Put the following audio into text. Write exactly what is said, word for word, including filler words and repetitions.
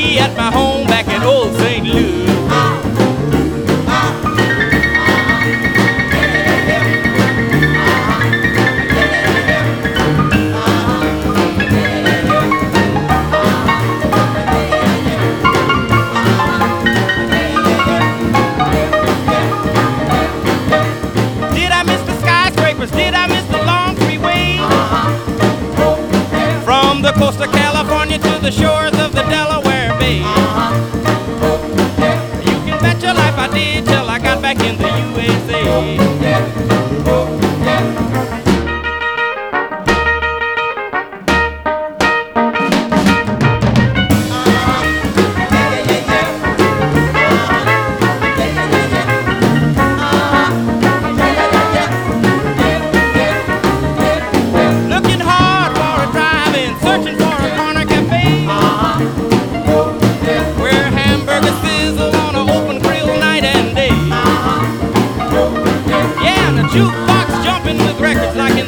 me at my home back in old Saint Louis. Did I miss the skyscrapers? Did I miss the long freeway? From the coast of California to the shores of the Delaware Bay. You can bet your life I did till I got back in the U S A. Looking hard for a drive-in, searching for a corner cafe, where hamburgers sizzle on an open grill night and day. Yeah, and the jukebox jumping with records like